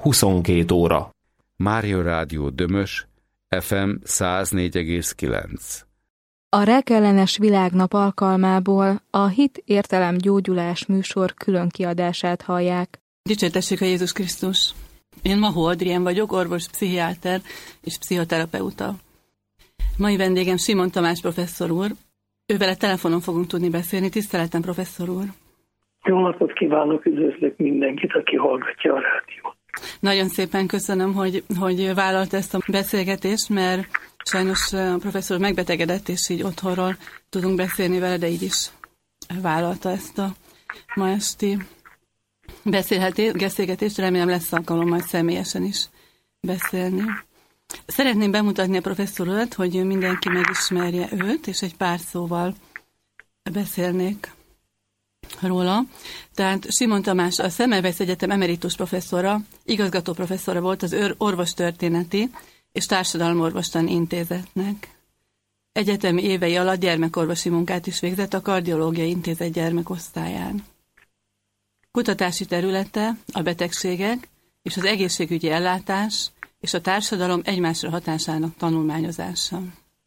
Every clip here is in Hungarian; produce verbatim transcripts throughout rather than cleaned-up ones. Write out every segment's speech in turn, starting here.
huszonkét óra. Mária Rádió Dömös, ef em száz négy egész kilenc. A rákellenes világnap alkalmából a Hit Értelem Gyógyulás műsor külön kiadását hallják. Dicsértessék a Jézus Krisztus! Én Mahó Adrien vagyok, orvos, pszichiáter és pszichoterapeuta. Mai vendégem Simon Tamás professzor úr. Ővele telefonon fogunk tudni beszélni. Tiszteletem, professzor úr! Jó napot kívánok, üdvözlök mindenkit, aki hallgatja a rádiót. Nagyon szépen köszönöm, hogy, hogy vállalt ezt a beszélgetést, mert sajnos a professzor megbetegedett, és így otthonról tudunk beszélni vele, de így is vállalta ezt a ma esti beszélgetést. Remélem lesz alkalom majd személyesen is beszélni. Szeretném bemutatni a professzor urat, hogy mindenki megismerje őt, és egy pár szóval beszélnék róla. Tehát Simon Tamás a Semmelweis Egyetem emeritus professzora, igazgató professzora volt az Orvostörténeti és Társadalomorvostani Intézetnek. Egyetemi évei alatt gyermekorvosi munkát is végzett a Kardiológiai Intézet gyermekosztályán. Kutatási területe a betegségek és az egészségügyi ellátás és a társadalom egymásra hatásának tanulmányozása.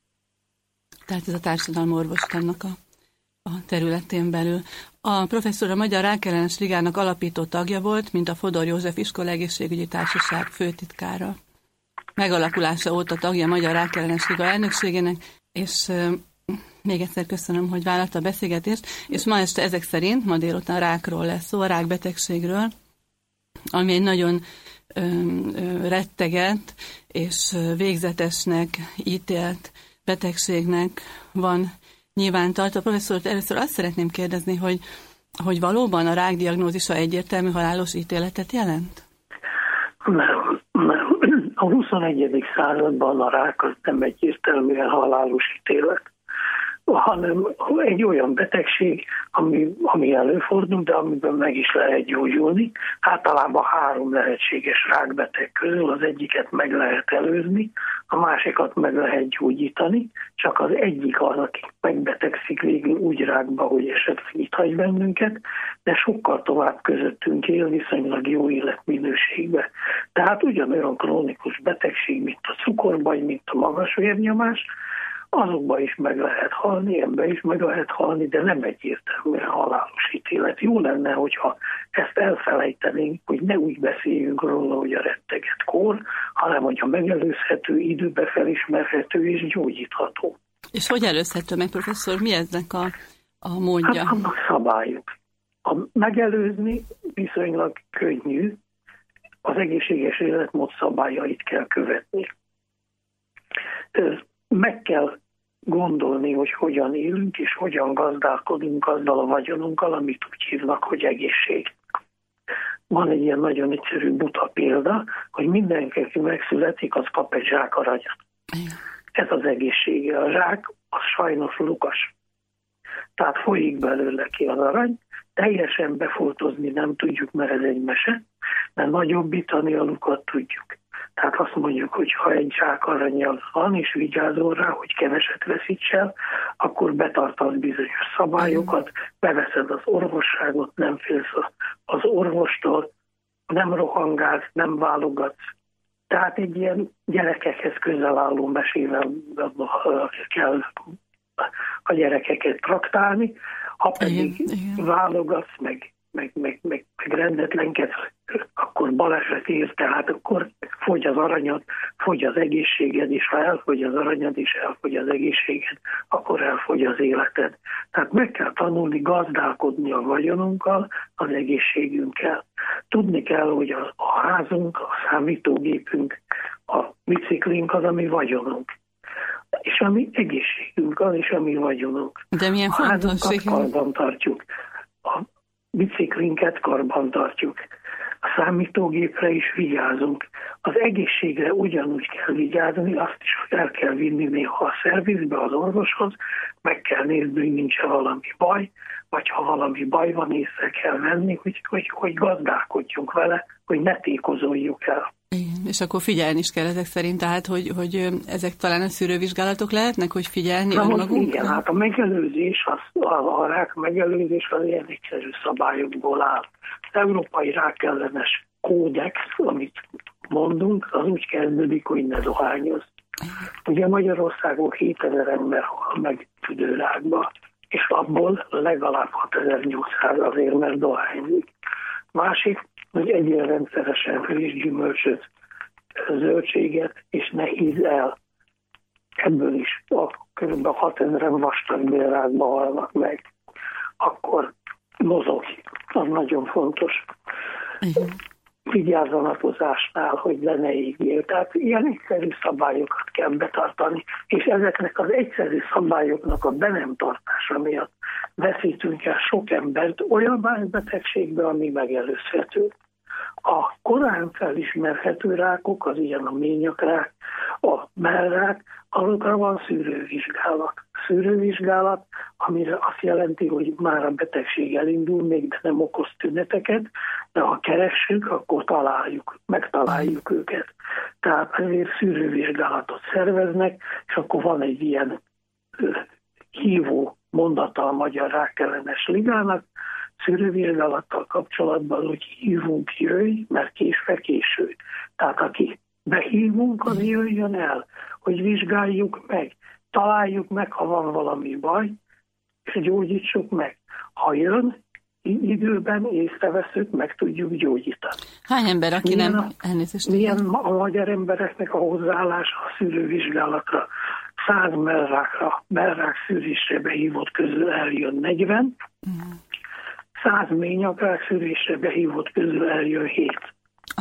Tehát ez a társadalomorvostannak a, a területén belül. A professzor a Magyar Rákellenes Ligának alapító tagja volt, mint a Fodor József Iskola Egészségügyi Társaság főtitkára. Megalakulása óta tagja a Magyar Rákellenes Liga elnökségének, és euh, még egyszer köszönöm, hogy vállalta a beszélgetést, és ma este ezek szerint, ma délután rákról lesz szó, a rákbetegségről, ami egy nagyon ö, ö, retteget és végzetesnek ítélt betegségnek van nyilvántartva. Professzor, először azt szeretném kérdezni, hogy, hogy valóban a rák diagnózisa egyértelmű halálos ítéletet jelent? Nem, nem. A huszonegyedik században a rák az nem egyértelműen halálos ítélet, hanem egy olyan betegség, ami, ami előfordul, de amiben meg is lehet gyógyulni. Általában három lehetséges rákbeteg közül az egyiket meg lehet előzni, a másikat meg lehet gyógyítani, csak az egyik az, aki megbetegszik végül úgy rákba, hogy esetleg itt hagy bennünket, de sokkal tovább közöttünk él, viszonylag jó életminőségben. Tehát ugyanolyan krónikus betegség, mint a cukorbaj, mint a magas vérnyomás, azokban is meg lehet halni, ebben is meg lehet halni, de nem egyértelműen halálos ítélet. Jó lenne, hogyha ezt elfelejtenénk, hogy ne úgy beszéljünk róla, hogy a retteget kór, hanem hogy a megelőzhető, időbe felismerhető és gyógyítható. És hogy előzhető meg, professzor? Mi eznek a, a módja? Hát annak szabályok. A megelőzni viszonylag könnyű, az egészséges életmód szabályait kell követni. Meg kell gondolni, hogy hogyan élünk, és hogyan gazdálkodunk azzal a vagyonunkkal, amit úgy hívnak, hogy egészség. Van egy ilyen nagyon egyszerű buta példa, hogy mindenki, aki megszületik, az kap egy zsák aranyat. Ez az egészsége. A zsák az sajnos lukas. Tehát folyik belőle ki az arany, teljesen befoltozni nem tudjuk, mert ez egy mese, de nagyobbítani a lukat tudjuk. Tehát azt mondjuk, hogy ha egy zsák aranyjal van, és vigyázol rá, hogy keveset veszíts el, akkor betartasz bizonyos szabályokat, beveszed az orvosságot, nem félsz az orvostól, nem rohangálsz, nem válogatsz. Tehát egy ilyen gyerekekhez közel álló mesével kell a gyerekeket traktálni, ha pedig igen, igen. válogatsz, meg, meg, meg, meg, meg rendetlenkedsz, akkor baleset ér, tehát akkor fogy az aranyad, fogy az egészséged, és ha elfogy az aranyad, és elfogy az egészséged, akkor elfogy az életed. Tehát meg kell tanulni gazdálkodni a vagyonunkkal, az egészségünkkel. Tudni kell, hogy a, a házunk, a számítógépünk, a biciklink az, ami vagyonunk. És a mi egészségünk az, és a mi vagyonunk. De milyen a házunkat fontos, karban tartjuk, a biciklinket karban tartjuk. A számítógépre is vigyázunk. Az egészségre ugyanúgy kell vigyázni, azt is el kell vinni néha a szervizbe, az orvoshoz, meg kell nézni, hogy nincs valami baj, vagy ha valami baj van, észre kell venni, hogy, hogy, hogy gazdálkodjunk vele, hogy ne tékozoljuk el. Igen, és akkor figyelni is kell ezek szerint, tehát, hogy, hogy ezek talán a szűrővizsgálatok lehetnek, hogy figyelni önmagunkra? Igen, hát a megelőzés, az, a, a rák megelőzés az ilyen egyszerű szabályokból áll. Az Európai Rákellenes kódex, amit mondunk, az úgy kezdődik, hogy ne dohányoz. Ugye Magyarországon hétezer ember hal meg tüdőrákba, és abból legalább hatezer-nyolcszáz azért, mert dohányzik. Másik, hogy egyre rendszeresen fő és gyümölcsöt, zöldséget, és ne híz el. Ebből is a kb. hatezren vastagbélrákba halnak meg. Akkor mozog, az nagyon fontos. Igen. Vigyázz a napozásnál, hogy le ne égjél. Tehát ilyen egyszerű szabályokat kell betartani, és ezeknek az egyszerű szabályoknak a be nem tartása miatt veszítünk el sok embert olyan betegségbe, ami megelőzhető. A korán felismerhető rákok, az ilyen a ményakrák, a mellrák, azokra van szűrővizsgálat. Szűrővizsgálat, amire azt jelenti, hogy már a betegség elindul, még de nem okoz tüneteket, de ha keressük, akkor találjuk, megtaláljuk őket. Tehát ezért szűrővizsgálatot szerveznek, és akkor van egy ilyen hívó mondata a Magyar Rákellenes Ligának, szűrővizsgálattal kapcsolatban, hogy hívunk, jöjj, mert késve késő. Tehát aki behívunk, az jöjjön el, hogy vizsgáljuk meg, találjuk meg, ha van valami baj, és gyógyítsuk meg. Ha jön, időben észreveszünk, meg tudjuk gyógyítani. Hány ember, aki milyen nem... A, elnézést. milyen a magyar embereknek a hozzáállása a szűrővizsgálatra? száz mellrákra, mellrák szűrésre behívott közül eljön negyven, mm. száz ményakrák szűrésre behívott közül eljön hét.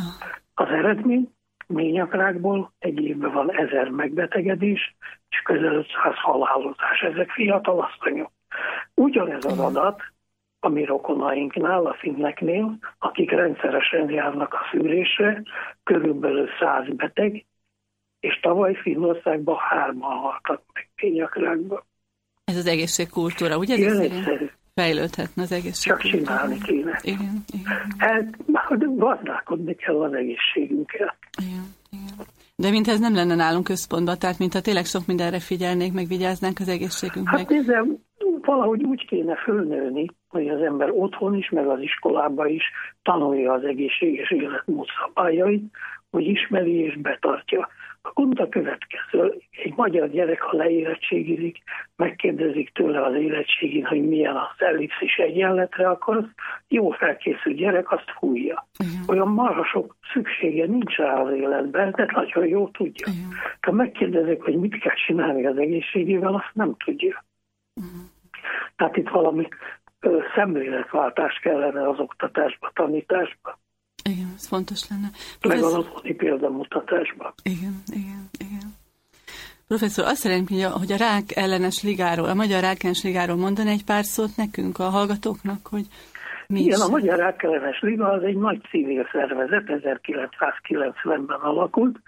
Az eredmény, ményakrákból egy évben van ezer megbetegedés, és közel ötszáz halálozás. Ezek fiatal asszonyok. Ugyanez az adat, ami rokonainknál, a finneknél, akik rendszeresen járnak a szűrésre, körülbelül száz beteg, és tavaly Finnországban hárman haltak meg ményakrákban. Ez az egészségkultúra, ugye? Ez ilyen egyszerű. Fejlődhetne az egészségkultúra. Csak csinálni kéne. Igen, igen. Hát, gazdálkodni kell az egészségünkkel. Igen, igen. De mint ez nem lenne nálunk központban, tehát mintha tényleg sok mindenre figyelnék, meg vigyáznánk az egészségünknek. Hát nézze, valahogy úgy kéne fölnőni, hogy az ember otthon is, meg az iskolában is tanulja az egészséges életmód szabályait, hogy ismeri és betartja. A gond a következő. Egy magyar gyerek, ha leérettségizik, megkérdezik tőle az érettségén, hogy milyen az ellipszis egyenletre, akkor az jó felkészült gyerek azt fújja. Uh-huh. Olyan marha sok szüksége nincs rá az életben, de nagyon jó tudja. Uh-huh. Ha megkérdezik, hogy mit kell csinálni az egészségével, azt nem tudja. Uh-huh. Tehát itt valami ö, szemléletváltás kellene az oktatásba, tanításba. Igen, ez fontos lenne. Meg az otthoni példamutatásban. Igen, igen, igen. Professzor, azt szeretném, hogy a rák ellenes ligáról, a Magyar Rákellenes Ligáról mondani egy pár szót nekünk, a hallgatóknak, hogy mi Igen, is. a Magyar Rákellenes Liga az egy nagy civil szervezet, ezerkilencszázkilencvenben alakult,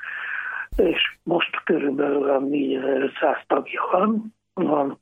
és most körülbelül négyezer-ötszáz tagja van, van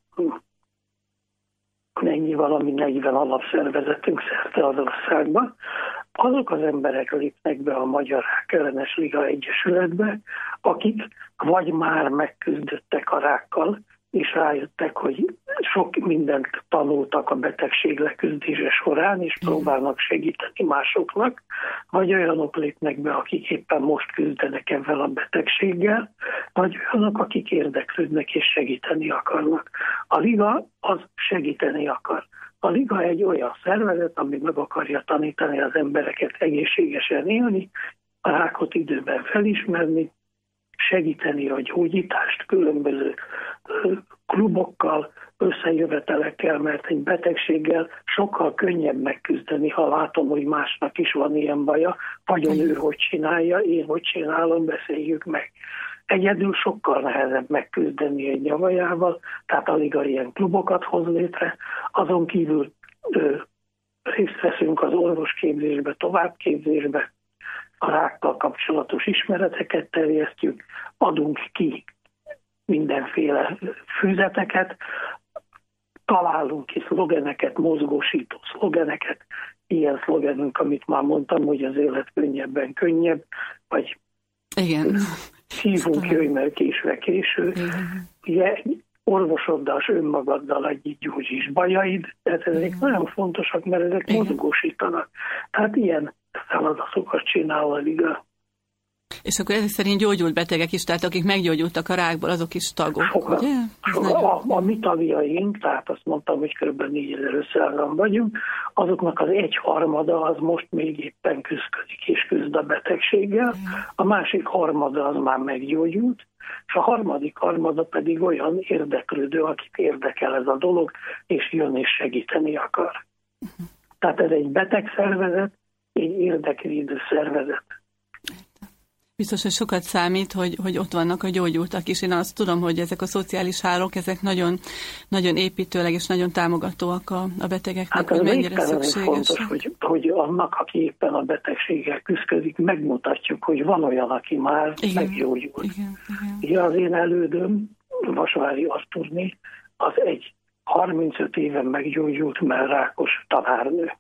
ennyi valami negyven alapszervezetünk szerte az országban. Azok az emberek lépnek be a Magyar Rákellenes Liga Egyesületbe, akik vagy már megküzdöttek a rákkal, és rájöttek, hogy sok mindent tanultak a betegség leküzdése során, és próbálnak segíteni másoknak, vagy olyanok lépnek be, akik éppen most küzdenek ezzel a betegséggel, vagy olyanok, akik érdeklődnek és segíteni akarnak. A Liga az segíteni akar. A Liga egy olyan szervezet, ami meg akarja tanítani az embereket egészségesen élni, a rákot időben felismerni, segíteni a gyógyítást különböző klubokkal, összejövetelekkel, mert egy betegséggel sokkal könnyebb megküzdeni, ha látom, hogy másnak is van ilyen baja, vagy ő hogy csinálja, én hogy csinálom, beszéljük meg. Egyedül sokkal nehezebb megküzdeni egy nyavajával, tehát a Liga ilyen klubokat hoz létre, azon kívül ö, részt veszünk az orvosképzésbe, továbbképzésbe, a rákkal kapcsolatos ismereteket terjesztjük, adunk ki mindenféle füzeteket, találunk ki szlogeneket, mozgósító szlogeneket, ilyen szlogenünk, amit már mondtam, hogy az élet könnyebben könnyebb, vagy igen. Hívunk, jöjj, mert késve késő. Ugye orvosoddal, önmagaddal együtt gyógyíts bajaid, tehát ezek igen. nagyon fontosak, mert ezek igen. mozgósítanak. Tehát ilyen feladatokat csinál a liga. És akkor ezek szerint gyógyult betegek is, tehát akik meggyógyultak a rákból, azok is tagok, Sokat. ugye? A, a, a mi tagjaink, tehát azt mondtam, hogy kb. négyezer-ötszázan vagyunk, azoknak az egyharmada az most még éppen küzdik és küzd a betegséggel, a másik harmada az már meggyógyult, és a harmadik harmada pedig olyan érdeklődő, akit érdekel ez a dolog, és jön és segíteni akar. Uh-huh. Tehát ez egy betegszervezet, egy érdekvédő szervezet. Biztos, hogy sokat számít, hogy, hogy ott vannak a gyógyultak is. Én azt tudom, hogy ezek a szociális hálók, ezek nagyon, nagyon építőleg és nagyon támogatóak a, a betegeknek, hát hogy mennyire szükséges. Fontos, hogy, hogy annak, aki éppen a betegséggel küzdik, megmutatjuk, hogy van olyan, aki már igen, meggyógyult. Igen, igen. Ja, az én elődöm, Vasvári Artúrné, az egy harmincöt éven meggyógyult, mert rákos tanárnő.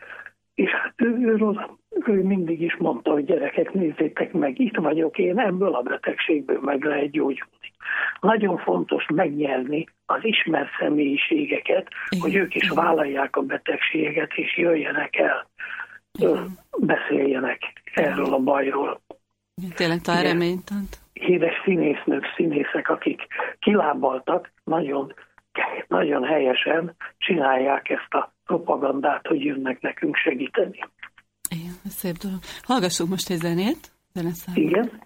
És hát ő, ő, ő mindig is mondta, hogy gyerekek, nézzétek meg, itt vagyok én, ebből a betegségből meg lehet gyógyulni. Nagyon fontos megnyerni az ismert személyiségeket, igen, hogy ők is igen. vállalják a betegséget, és jöjjenek el, igen. beszéljenek erről a bajról. Tényleg talán reményt ad. Híres színésznők, színészek, akik kilábaltak, nagyon, nagyon helyesen csinálják ezt a propagandát, hogy jönnek nekünk segíteni. Igen, ez szép dolog. Hallgassuk most egy zenét. Zeneszámot. Igen.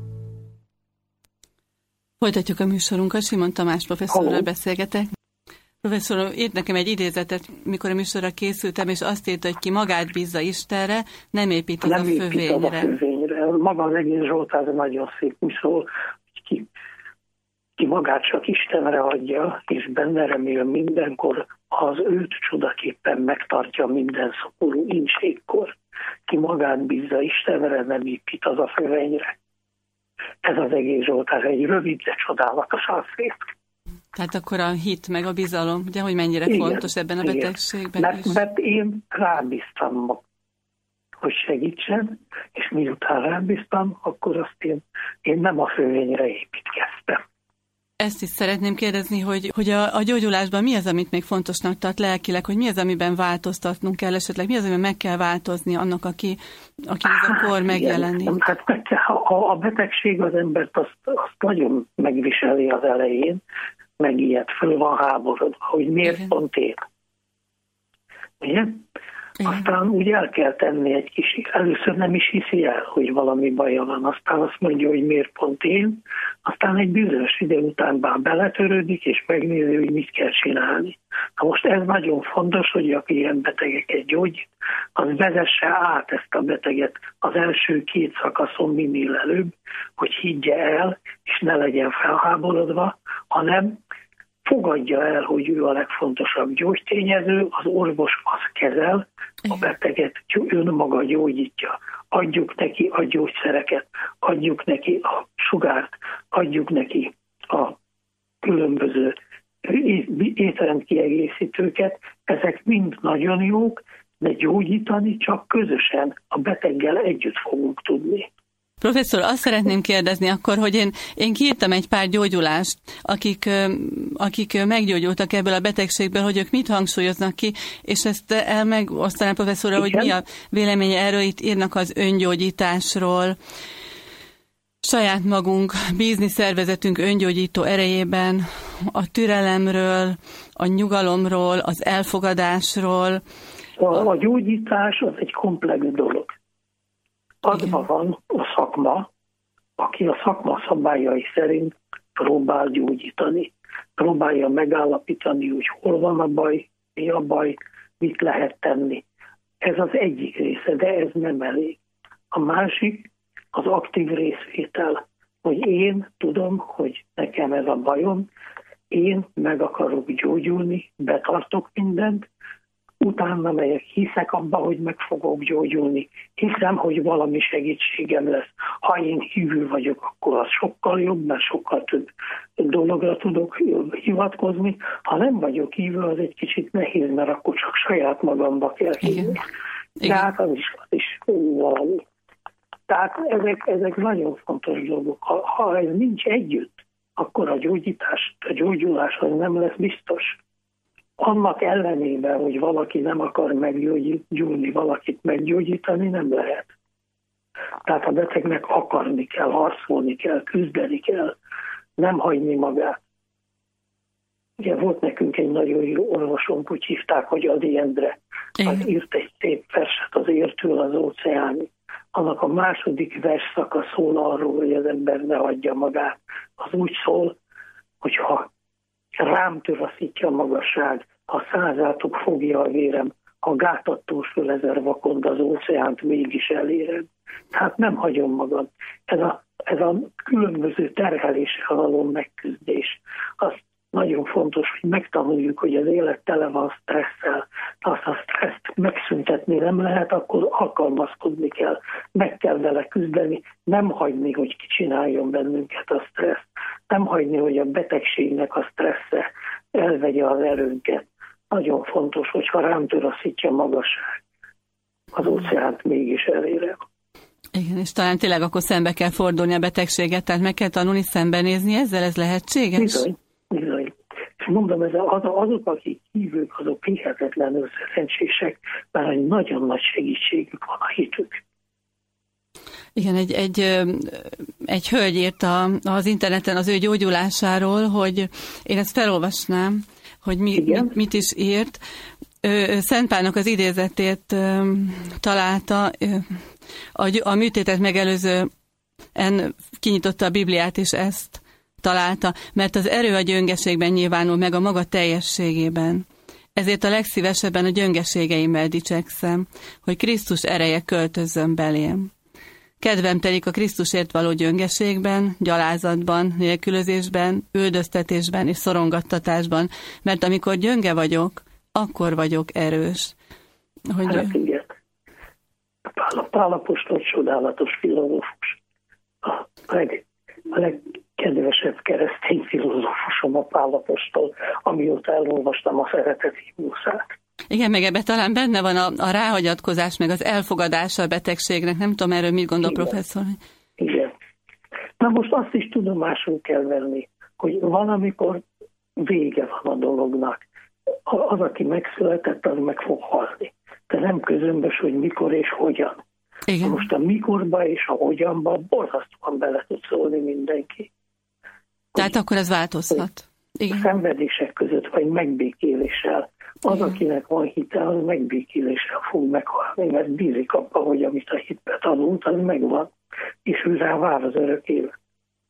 Folytatjuk a műsorunkat, Simon Tamás professzorral beszélgetek. Professzor, írt nekem egy idézetet, mikor a műsorra készültem, és azt írta, hogy ki magát bízza Istenre, nem épít az, nem a, épít fövényre. az a fövényre. Maga az egész Zsoltár nagyon szép, úgy szól, hogy ki, ki magát csak Istenre adja, és benne remél mindenkor, az őt csodaképpen megtartja minden szoporú incségkor. Ki magát bízza Istenre, nem épít az a fövényre. Ez az egész Zsoltár egy rövid, de csodálatosan szép. Tehát akkor a hit meg a bizalom, ugye, hogy mennyire igen, fontos ebben a betegségben mert, is. Mert én rábíztam, hogy segítsen, és miután rábíztam, akkor azt én, én nem a fövényre építkeztem. Ezt is szeretném kérdezni, hogy, hogy a, a gyógyulásban mi az, amit még fontosnak tart lelkileg, hogy mi az, amiben változtatnunk kell esetleg, mi az, amiben meg kell változni annak, aki, aki ez a kor megjelenik? Hát, ha a betegség az embert azt, azt nagyon megviseli az elején, meg ilyet föl van háborodva, hogy miért igen. pont én. Ugye? Igen. Aztán úgy el kell tenni egy kis, először nem is hiszi el, hogy valami baja van, aztán azt mondja, hogy miért pont én, aztán egy bizonyos idő után bár beletörődik, és megnézi, hogy mit kell csinálni. Na most ez nagyon fontos, hogy aki ilyen betegeket gyógyít, az vezesse át ezt a beteget az első két szakaszon minél előbb, hogy higgye el, és ne legyen felháborodva, hanem fogadja el, hogy ő a legfontosabb gyógytényező, az orvos az kezel, a beteget önmaga gyógyítja. Adjuk neki a gyógyszereket, adjuk neki a sugárt, adjuk neki a különböző étrendkiegészítőket. Ezek mind nagyon jók, de gyógyítani csak közösen a beteggel együtt fogunk tudni. Professzor, azt szeretném kérdezni akkor, hogy én, én kiírtam egy pár gyógyulást, akik, akik meggyógyultak ebből a betegségből, hogy ők mit hangsúlyoznak ki, és ezt el megosztanám professzorra, hogy mi a véleménye erről, itt írnak az öngyógyításról, saját magunk, bízni szervezetünk öngyógyító erejében, a türelemről, a nyugalomról, az elfogadásról. A, a gyógyítás az egy komplex dolog. Adva van a szakma, aki a szakma szabályai szerint próbál gyógyítani. Próbálja megállapítani, hogy hol van a baj, mi a baj, mit lehet tenni. Ez az egyik része, de ez nem elég. A másik az aktív részvétel, hogy én tudom, hogy nekem ez a bajom, én meg akarok gyógyulni, betartok mindent, utána megyek, hiszek abba, hogy meg fogok gyógyulni. Hiszem, hogy valami segítségem lesz. Ha én hívő vagyok, akkor az sokkal jobb, mert sokkal több dologra tudok hivatkozni. Ha nem vagyok hívő, az egy kicsit nehéz, mert akkor csak saját magamba kell hívni. De hát az is, az is valami. Tehát ezek, ezek nagyon fontos dolgok. Ha, ha ez nincs együtt, akkor a gyógyítás, a gyógyulás az nem lesz biztos. Annak ellenében, hogy valaki nem akar meggyógyulni, valakit meggyógyítani, nem lehet. Tehát a betegnek akarni kell, harcolni kell, küzdeni kell, nem hagyni magát. Ugye volt nekünk egy nagyon jó orvosunk, úgy hívták, hogy Ady Endre. Az írt egy szép verset az Értől az óceánig. Annak a második versszaka szól arról, hogy az ember ne hagyja magát. Az úgy szól, hogy ha rám töraszítja a magasság, ha százátok fogja a vérem, ha gátattól föl ezer vakond az óceánt mégis elérem. Tehát nem hagyom magam. Ez a, ez a különböző terheléssel való megküzdés. Az nagyon fontos, hogy megtanuljuk, hogy az élet tele van stresszel. Azt a stresszt megszüntetni nem lehet, akkor alkalmazkodni kell. Meg kell vele küzdeni, nem hagyni, hogy kicsináljon bennünket a stressz. Nem hagyni, hogy a betegségnek a stressze elvegye az erőnket. Nagyon fontos, hogyha rám töraszítja magasság, az óceánt mégis elérem. Igen, és talán tényleg akkor szembe kell fordulni a betegséget, tehát meg kell tanulni szembenézni ezzel, ez lehetséges? Bizony, bizony. És mondom, ez az, azok, akik hívők, azok hihetetlenül szerencsések, mert egy nagyon nagy segítségük van a hitük. Igen, egy, egy, egy hölgy írt az interneten az ő gyógyulásáról, hogy én ezt felolvasnám, hogy mi, mit, mit is írt. Ő Szent Pálnak az idézetét találta, a, a műtétet megelőzően kinyitotta a Bibliát, és ezt találta, mert az erő a gyöngeségben nyilvánul meg a maga teljességében. Ezért a legszívesebben a gyöngeségeimmel dicsekszem, hogy Krisztus ereje költözzön belém. Kedvem telik a Krisztusért való gyöngeségben, gyalázatban, nélkülözésben, üldöztetésben és szorongattatásban, mert amikor gyönge vagyok, akkor vagyok erős. Hogy... Hát igen. Pál, Pál apostol csodálatos filozófus. A, leg, a legkedvesebb keresztény filozófusom a Pál apostol, amióta elolvastam a Szeretet himnuszát. Igen, meg ebben talán benne van a, a ráhagyatkozás, meg az elfogadása a betegségnek. Nem tudom, erről mit gondol, igen, professzor? Igen. Na most azt is tudomásul kell venni, hogy valamikor vége van a dolognak. Az, aki megszületett, az meg fog halni. De nem közömbös, hogy mikor és hogyan. Igen. Most a mikorba és a hogyanba borzasztóan bele tud szólni mindenki. Tehát hogy, akkor ez változhat. Igen. Szenvedések között, vagy megbékéléssel. Az, igen, akinek van hite, az megbékéléssel fog meghalni, mert bízik abban, hogy amit a hitbe tanult, az megvan, és ő rá vár az örök élet.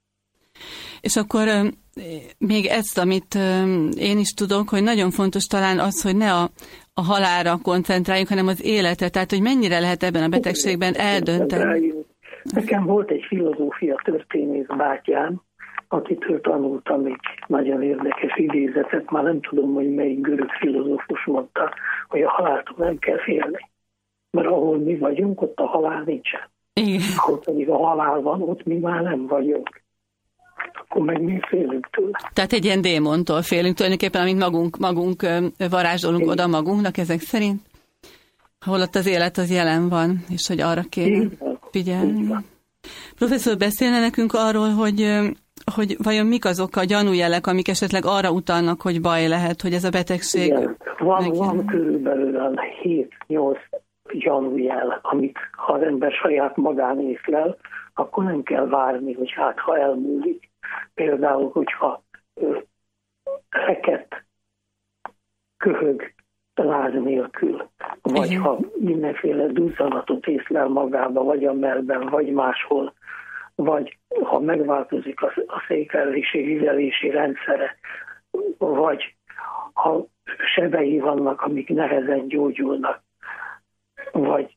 És akkor még ezt, amit én is tudok, hogy nagyon fontos talán az, hogy ne a, a halálra koncentráljunk, hanem az életre. Tehát, hogy mennyire lehet ebben a betegségben eldönteni. Nekem volt egy filozófia történész bátyám, akitől tanultam egy nagyon érdekes idézetet, már nem tudom, hogy melyik görög filozófus mondta, hogy a haláltól nem kell félni. Mert ahol mi vagyunk, ott a halál nincsen. Igen. Ahol pedig a halál van, ott mi már nem vagyunk. Akkor meg mi félünk tőle. Tehát egy ilyen démontól félünk tulajdonképpen, amit magunk, magunk varázsolunk igen, oda magunknak ezek szerint. Holott az élet az jelen van, és hogy arra kéne figyelni. Professzor, beszélne nekünk arról, hogy, hogy vajon mik azok a gyanújelek, amik esetleg arra utalnak, hogy baj lehet, hogy ez a betegség... Igen. Van, van körülbelül hét-nyolc gyanújel, amit ha az ember saját magán észlel, akkor nem kell várni, hogy hát ha elmúlik. Például, hogyha reket, köhög láz nélkül, vagy igen, ha mindenféle duzzanatot észlel magába, vagy a mellben, vagy máshol, vagy ha megváltozik a, a székellési, vizelési rendszere, vagy ha sebei vannak, amik nehezen gyógyulnak, vagy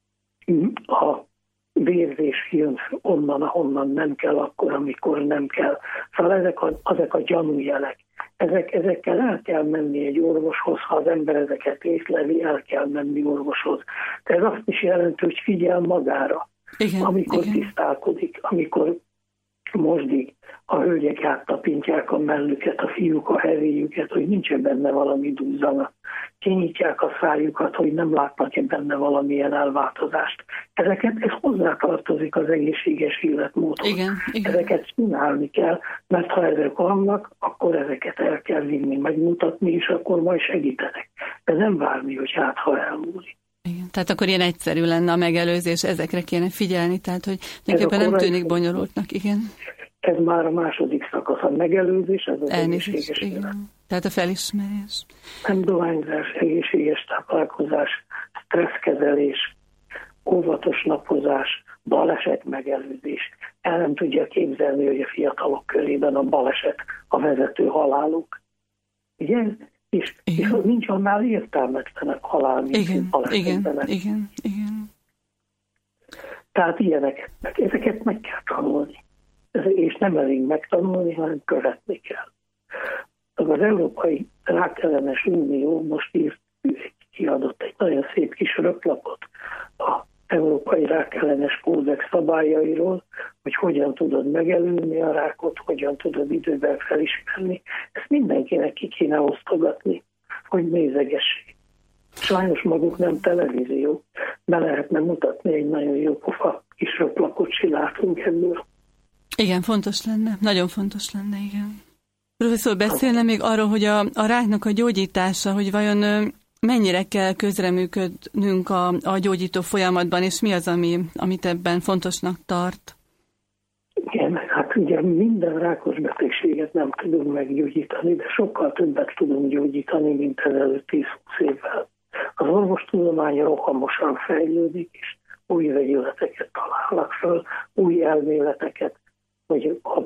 ha vérzés jön onnan, ahonnan nem kell, akkor, amikor nem kell. Szóval ezek a, ezek a gyanújelek. Ezek, ezekkel el kell menni egy orvoshoz, ha az ember ezeket észleli, el kell menni orvoshoz. De ez azt is jelenti, hogy figyel magára, igen, amikor igen, tisztálkodik, amikor mosdik, a hölgyek áttapintják a mellüket, a fiúk a hevéjüket, hogy nincs benne valami duzzanat. Kinyitják a szájukat, hogy nem látnak-e benne valamilyen elváltozást. Ezeket, ez hozzátartozik az egészséges életmódhoz. Igen, igen. Ezeket csinálni kell, mert ha ezek vannak, akkor ezeket el kell vinni, megmutatni, és akkor majd segítenek. De nem várni, hogy hát ha elmúlik. Igen. Tehát akkor ilyen egyszerű lenne a megelőzés, ezekre kéne figyelni, tehát hogy nekem nem tűnik bonyolultnak, igen. Ez már a második szakasz, a megelőzés, ez az elnézést, egészséges igen. élet. Tehát a felismerés. Nem dohányzás, egészséges táplálkozás, stresszkezelés, óvatos napozás, baleset megelőzés. El nem tudja képzelni, hogy a fiatalok körében a baleset a vezető haláluk. Ugye? És, és nincs annál értelmetlenek halál, mint igen, balesetbenek. Igen, igen, igen. Tehát ilyenek, ezeket meg kell tanulni. És nem elég megtanulni, hanem követni kell. Az Európai Rákellenes Unió most írt, kiadott egy nagyon szép kis röplapot a Európai Rákellenes Kódex szabályairól, hogy hogyan tudod megelőzni a rákot, hogyan tudod időben felismerni. Ezt mindenkinek ki kéne osztogatni, hogy nézegessék. Sajnos maguk nem televízió, be lehetne mutatni egy nagyon jó pofa kis röplapot, csináltunk ebből. Igen, fontos lenne, nagyon fontos lenne, igen. Professzor, beszélne még arról, hogy a, a ráknak a gyógyítása, hogy vajon mennyire kell közreműködnünk a, a gyógyító folyamatban, és mi az, ami, amit ebben fontosnak tart? Igen, hát ugye minden rákos betegséget nem tudunk meggyógyítani, de sokkal többet tudunk gyógyítani, mint ezelőtt tíz-húsz évvel. Az orvostudomány rohamosan fejlődik, és új vegyületeket találnak föl, új elméleteket, hogy a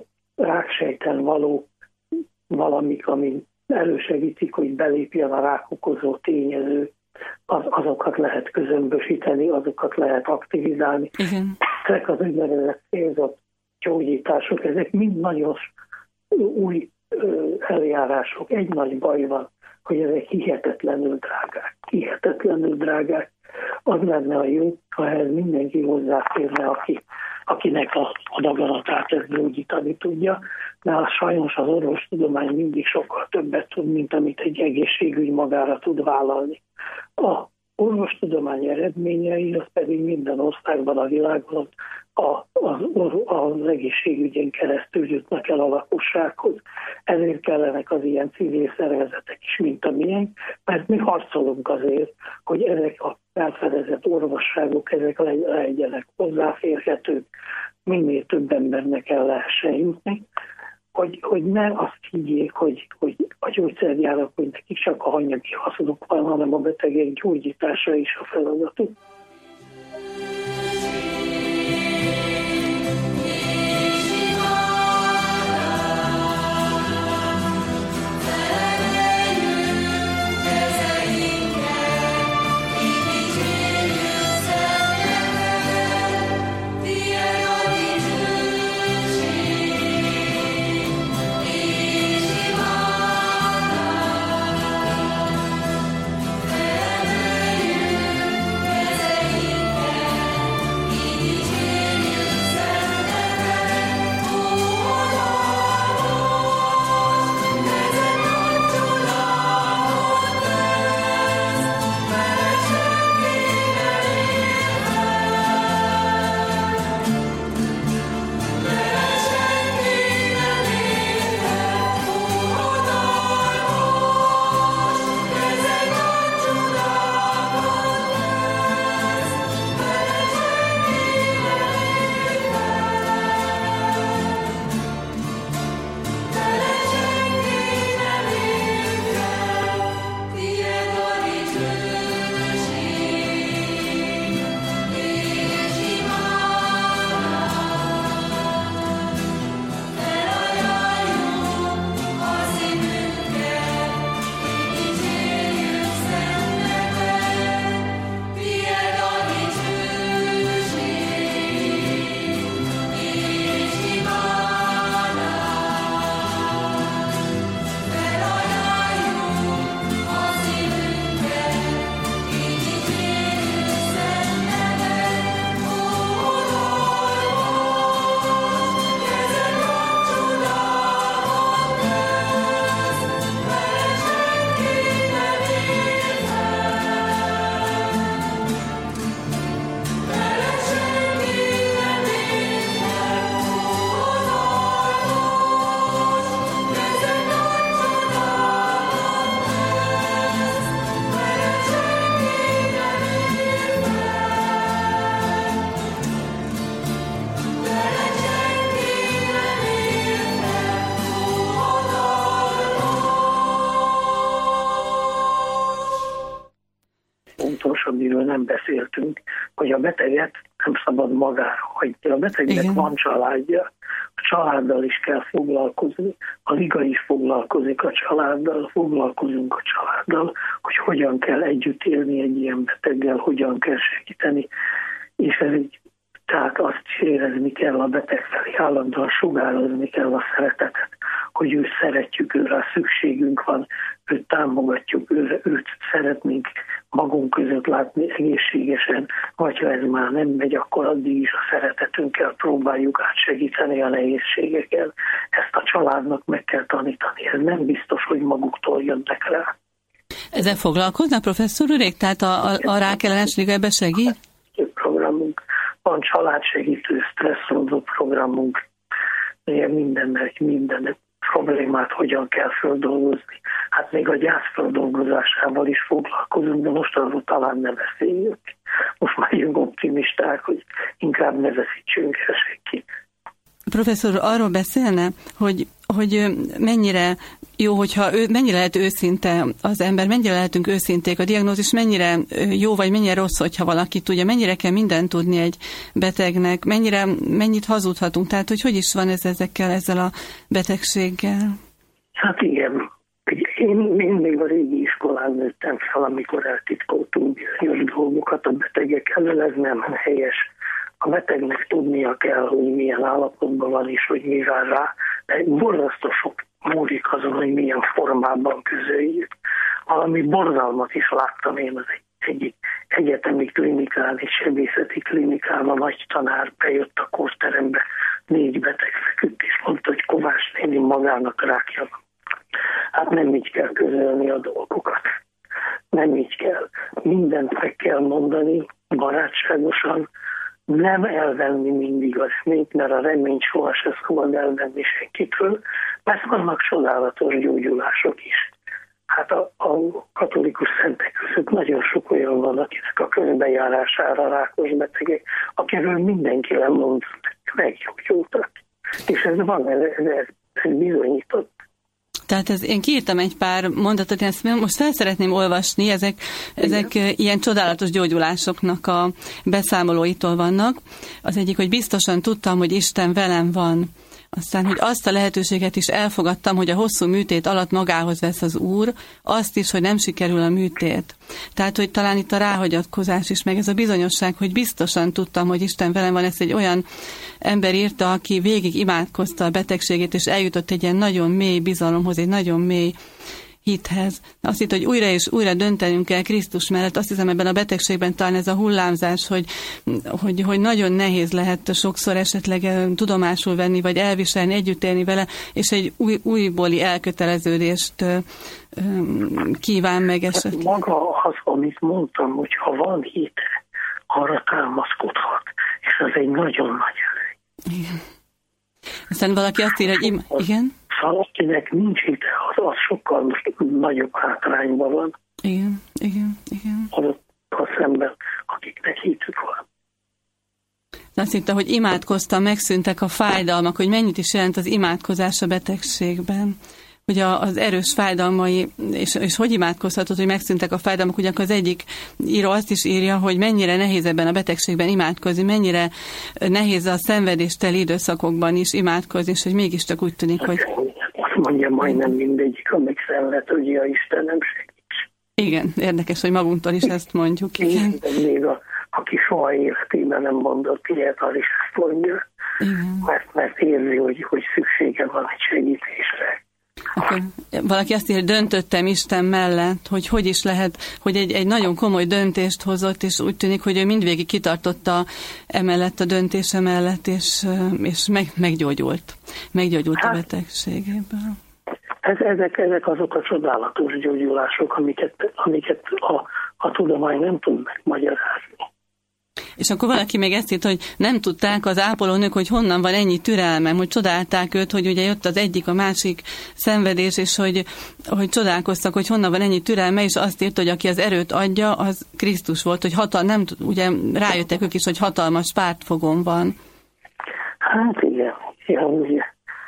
ráksejten való valamik, ami elősegítik, hogy belépjen a rák okozó tényező, az, azokat lehet közömbösíteni, azokat lehet aktivizálni. Igen. Ezek az úgynevezett célzott gyógyítások, ezek mind nagyon új eljárások. Egy nagy baj van, hogy ezek hihetetlenül drágák. Hihetetlenül drágák. Az lenne a jó, ha ehhez mindenki hozzáférne, aki, akinek a, a daganatát ezt gyógyítani tudja, de az sajnos az orvostudomány mindig sokkal többet tud, mint amit egy egészségügy magára tud vállalni. A orvostudomány eredményei, az pedig minden országban a világon a, az, az egészségügyen keresztül jutnak el a lakossághoz. Ezért kellenek az ilyen civil szervezetek is, mint a miénk, mert mi harcolunk azért, hogy ezek a felfedezett orvosságok, ezek legyenek hozzáférhetők, minél több embernek el lehessen jutni, hogy, hogy ne azt higgyék, hogy, hogy a gyógyszergyárak, hogy nekik csak a anyagi hasznuk van, hanem a betegek gyógyítása is a feladatuk. Amiről nem beszéltünk, hogy a beteget nem szabad magára hagyni. A betegnek Igen. van családja, a családdal is kell foglalkozni, a liga is foglalkozik a családdal, foglalkozunk a családdal, hogy hogyan kell együtt élni egy ilyen beteggel, hogyan kell segíteni, és ez így, tehát azt érezni kell a beteg felé, állandóan sugározni kell a szeretetet, hogy őt szeretjük, őre szükségünk van, őt támogatjuk, őre, őt szeretnénk magunk között látni egészségesen, vagy ha ez már nem megy, akkor addig is a szeretetünkkel próbáljuk átsegíteni a nehézségekkel. Ezt a családnak meg kell tanítani. Ez nem biztos, hogy maguktól jönnek rá. Ezzel foglalkoznak, professzor urék? Tehát a, a, a rákellenes liga ebbe segít? Programunk van, családsegítő, stresszoló programunk, mindennek, minden problémát hogyan kell földolgozni. Hát még a gyász földolgozásával is foglalkozunk, de most arról talán ne beszéljünk. Most már jönk optimisták, hogy inkább ne veszítsünk el senkit. Professzor arról beszélne, hogy, hogy mennyire jó, hogyha ő, mennyire lehet őszinte az ember, mennyire lehetünk őszinték, a diagnózis mennyire jó, vagy mennyire rossz, hogyha valaki tudja, mennyire kell mindent tudni egy betegnek, mennyire, mennyit hazudhatunk, tehát hogy hogy is van ez ezekkel, ezzel a betegséggel? Hát igen. Én, én még a régi iskolán nőttem fel, amikor eltitkoltunk bizonyos dolgokat a betegek elől, ez nem helyes. A betegnek tudnia kell, hogy milyen állapotban van és hogy mi vár rá, de borzasztó sok múlik azon, hogy milyen formában közöljük. Valami borzalmat is láttam én az egyik egyetemi klinikán, egy sebészeti klinikán, a nagy tanár bejött a kórterembe, négy beteg feküdt, és mondta, hogy Kovács néni magának rákja van. Hát nem így kell közölni a dolgokat. Nem így kell. Mindent meg kell mondani, barátságosan, nem elvenni mindig a reményt, mert a reményt sohasem szabad elvenni senkitől, mert vannak csodálatos gyógyulások is. Hát a, a katolikus szentek között nagyon sok olyan van, akinek a közbejárására rákos betegek, akiről mindenki lemond, meggyógyultak. És ez van, ez, ez, ez bizonyított. Tehát ez, én kiírtam egy pár mondatot, én ezt most fel szeretném olvasni, ezek, ezek ilyen csodálatos gyógyulásoknak a beszámolóitól vannak. Az egyik, hogy biztosan tudtam, hogy Isten velem van. Aztán, hogy azt a lehetőséget is elfogadtam, hogy a hosszú műtét alatt magához vesz az Úr, azt is, hogy nem sikerül a műtét. Tehát, hogy talán itt a ráhagyatkozás is, meg ez a bizonyosság, hogy biztosan tudtam, hogy Isten velem van, ezt egy olyan ember írta, aki végig imádkozta a betegségét, és eljutott egy ilyen nagyon mély bizalomhoz, egy nagyon mély hithez. Azt hitt, hogy újra és újra döntenünk kell Krisztus mellett. Azt hiszem, ebben a betegségben talán ez a hullámzás, hogy, hogy, hogy nagyon nehéz lehet sokszor esetleg tudomásul venni, vagy elviselni, együtt élni vele, és egy új, újbóli elköteleződést kíván meg esetleg. Maga az, amit mondtam, hogy ha van hit, arra támaszkodhat, és az egy nagyon nagy erő. Igen. Aztán valaki azt írja, hogy im- igen? Szóval akinek nincs hite, az, az sokkal nagyobb hátrányban van. Igen, igen, igen. Azokkal szemben, akiknek hitük van. Azt hitte, hogy imádkoztam, megszűntek a fájdalmak, hogy mennyit is jelent az imádkozás a betegségben. Hogy a, az erős fájdalmai, és, és hogy imádkozhatod, hogy megszűntek a fájdalmak, ugyanakkor az egyik író azt is írja, hogy mennyire nehéz ebben a betegségben imádkozni, mennyire nehéz a szenvedésteli időszakokban is imádkozni, és hogy mégiscsak úgy tűnik, hogy... Azt mondja majdnem mindegyik, amelyik szenved, hogy ja, Istenem segíts. Igen, érdekes, hogy magunktól is ezt mondjuk. Igen. Még a, aki soha életében nem mondott ilyet, az is ezt mondja. Igen. Mert, mert érzi, hogy, hogy szüksége van egy segítésre. Akkor valaki azt írja, hogy döntöttem Isten mellett, hogy hogy is lehet, hogy egy, egy nagyon komoly döntést hozott, és úgy tűnik, hogy ő mindvégig kitartotta emellett a döntése mellett, és, és meg, meggyógyult. Meggyógyult hát, a betegségéből. Ez, ezek, ezek azok a csodálatos gyógyulások, amiket, amiket a, a tudomány nem tud megmagyarázni. És akkor valaki még ezt írt, hogy nem tudták az ápolónők, hogy honnan van ennyi türelmem, hogy csodálták őt, hogy ugye jött az egyik, a másik szenvedés, és hogy, hogy csodálkoztak, hogy honnan van ennyi türelme, és azt írt, hogy aki az erőt adja, az Krisztus volt, hogy hatal, nem, ugye rájöttek ők is, hogy hatalmas pártfogón van. Hát igen, igen, ugye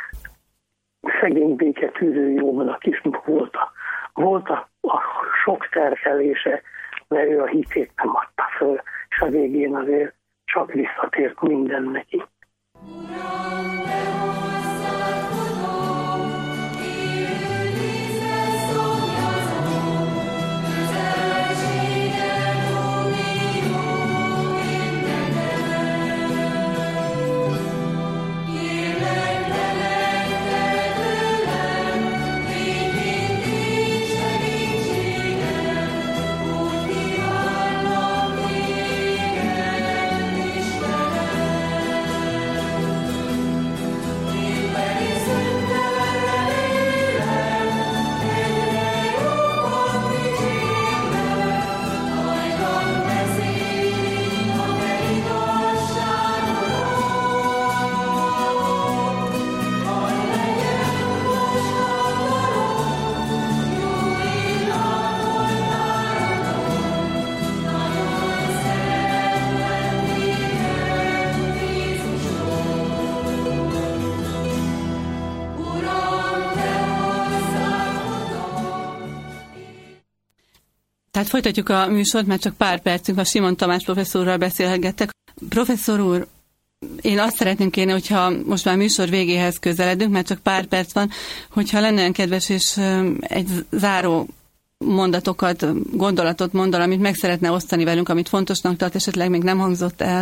szegény béketűző Jónak is volt a, volt a, a sok terhelése, mert ő a hitét nem adta föl, és a végén azért csak visszatért minden neki. Tehát folytatjuk a műsort, mert csak pár percünk, a Simon Tamás professzorral beszélgettek. Professzor úr, én azt szeretném kérni, hogyha most már műsor végéhez közeledünk, mert csak pár perc van, hogyha lenne olyan kedves, és egy záró mondatokat, gondolatot mondal, amit meg szeretne osztani velünk, amit fontosnak tart, esetleg még nem hangzott el.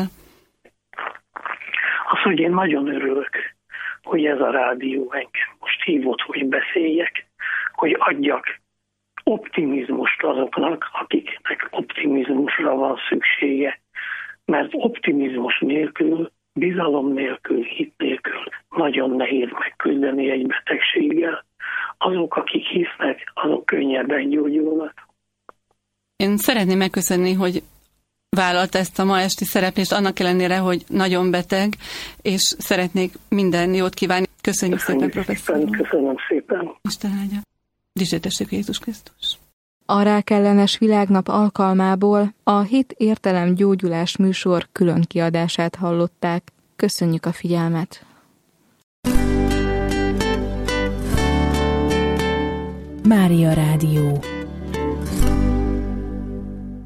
Az, hogy én nagyon örülök, hogy ez a rádió engem most hívott, hogy beszéljek, hogy adjak optimizmust azoknak, akiknek optimizmusra van szüksége. Mert optimizmus nélkül, bizalom nélkül, hit nélkül nagyon nehéz megküzdeni egy betegséggel. Azok, akik hisznek, azok könnyebben gyógyulnak. Én szeretném megköszönni, hogy vállalta ezt a ma esti szereplést, annak ellenére, hogy nagyon beteg, és szeretnék minden jót kívánni. Köszönjük, Köszönjük szépen, professzor úr. Köszönöm szépen. Isten áldja. Dicsértessük Jézus Krisztus. A rákellenes világnap alkalmából a Hit Értelem Gyógyulás műsor külön kiadását hallották. Köszönjük a figyelmet! Mária Rádió.